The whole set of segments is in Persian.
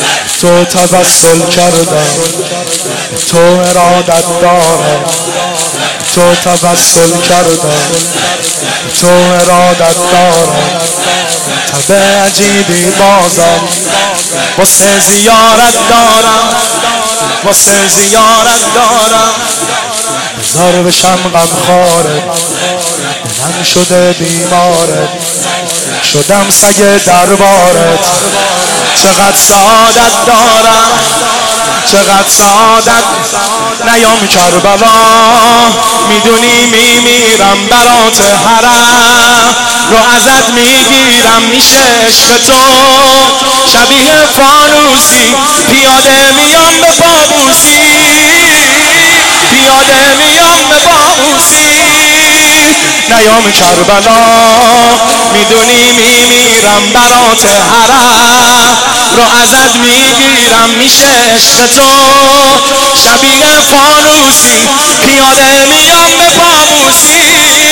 تو توسل کردم تو ارادت دارم تو توسل کردم تو ارادت دارم تب عجیبی بازم واسه زیارت دارم واسه زیارت دارم بذار بشم غمخوارت دلم شده بیمارت شدم سگ دربارت چقدر سعادت دارم چقدر سعادت نیام کربلا میدونی میمیرم برات حرم رو ازت میگیرم میشه عشق تو شبیه فانوسی پیاده میام به پابوسی پیاده میام به پابوسی نیام کربلا میدونی میمیرم برات حرم رو ازت میگیرم میشه عشق تو شبیه فانوسی پیاده میام به پابوسی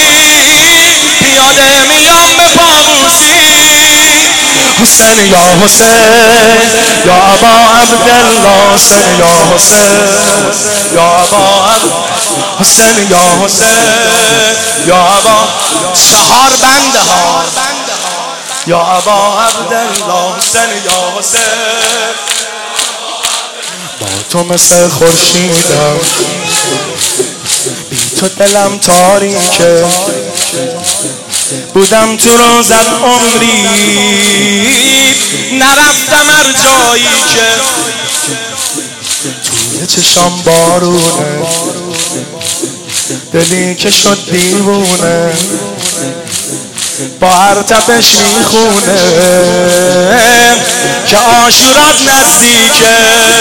پیاده میام به پابوسی حسین یا حسین یا ابا عبدالله حسین یا حسین یا ابا حسین یا حسین یا ابا چهار بنده ها یا ابا عبدالله حسین یا حسین با تو مثل خورشیدم بی تو دلم تاریکه بودم تو روزت عمری نرفتم هر جایی که توی چشام بارونه دلی که شد دیوونه با هر تپش میخونه که عاشورات نزدیکه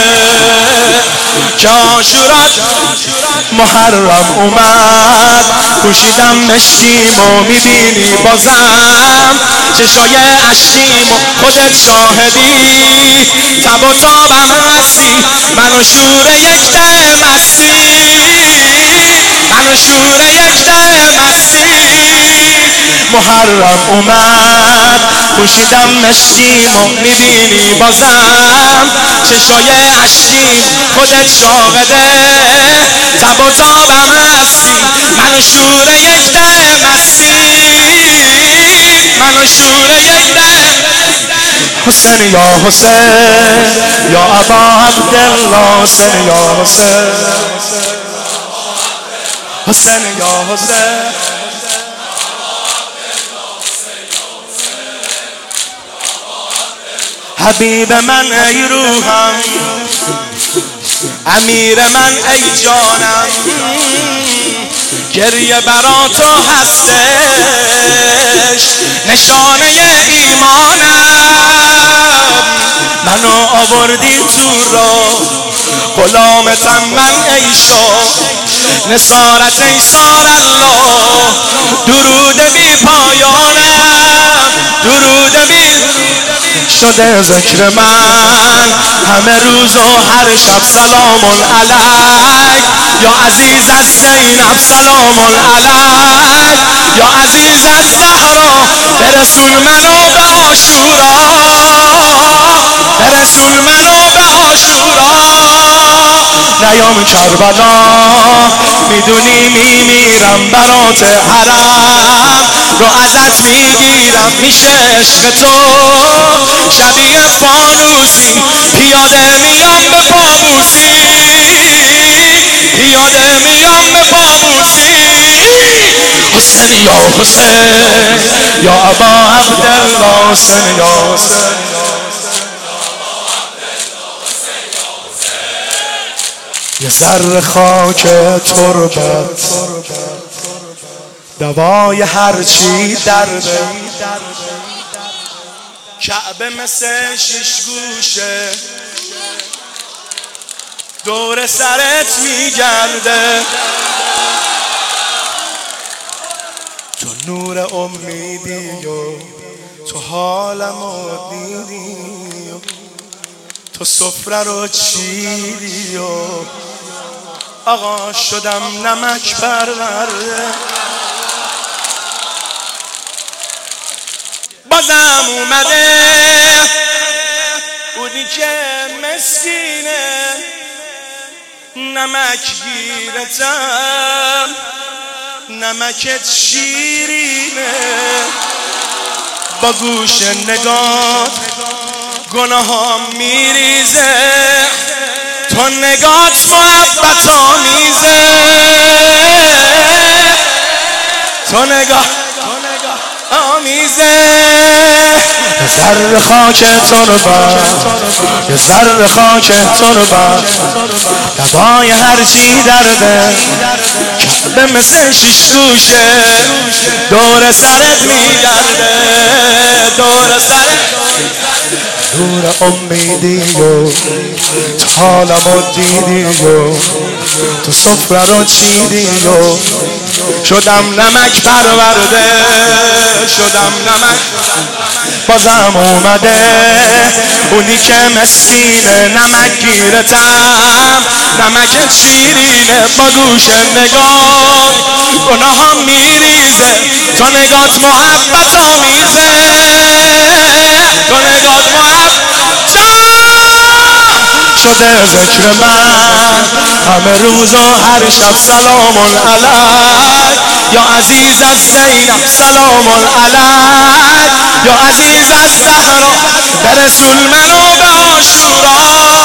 که عاشورات محرم اومد پوشیدم مشکیمو میبینی بازم چشای اشکیمو خودت شاهدی تب و تابم هستی منو شور یک ده مستی منو شور یک ده مستی محرم اومد پوشیدم مشکیمو میبینی بازم چشای اشکیم خودت شاهده تب و تابم هستی منو شور یک ده مستی منو شور یک ده حسین یا حسین یا ابا عبدالله حسین یا حسین حسین یا حسین حبیب من ای روحم امیر من ای جانم گریه برا تو هستش نشانه ایمانم منو آوردی تو را غلامتم من ای شاه نصارت ایثار الله درود بی پایانم درود بی شده ذکر من همه روز و هر شب سلام علیک یا عزیز از زینب سلام علیک یا عزیز از زهرا برسون منو به عاشورا برسون منو به عاشورا نیام کربلا میدونی میمیرم برات حرم رو ازت میگیرم میشه عشق تو شبیه فانوسی پیاده میام به پابوسی پیاده میام به پابوسی حسین یا حسین یا ابا عبدالله حسین یا حسین یه ذره خاک تربت دوای هرچی درده کعبه مثل شش گوشه دور سرت میگرده تو نور امیدی و تو حالمو دیدی تو سفره رو چیدی و آقا شدم نمک پرورده بازم اومده بودی که مسکینه نمک گیرتم نمکت شیرینه با گوش نگات گناهام میریزه تو نگات محبت آمیزه تو نگاه آمیزه ذره خاک تربت یه ذره خاک تربت دوای هرچی درده کعبه مثل شیش گوشه دور سرت میگرده دور سرت نور امیدی و تو حالمو دیدی و تو سفره رو چیدی و شدم نمک پرورده شدم نمک بازم اومده اونی که مسکینه نمک گیرتم نمک شیرینه با گوش نگاه گناهام میریزه تو نگات محبت آمیزه تو نگات شده ذکر من همه روز و هر شب سلام علیک یا عزیز از زینب سلام علیک یا عزیز از زهرا به رسول منو به عاشورا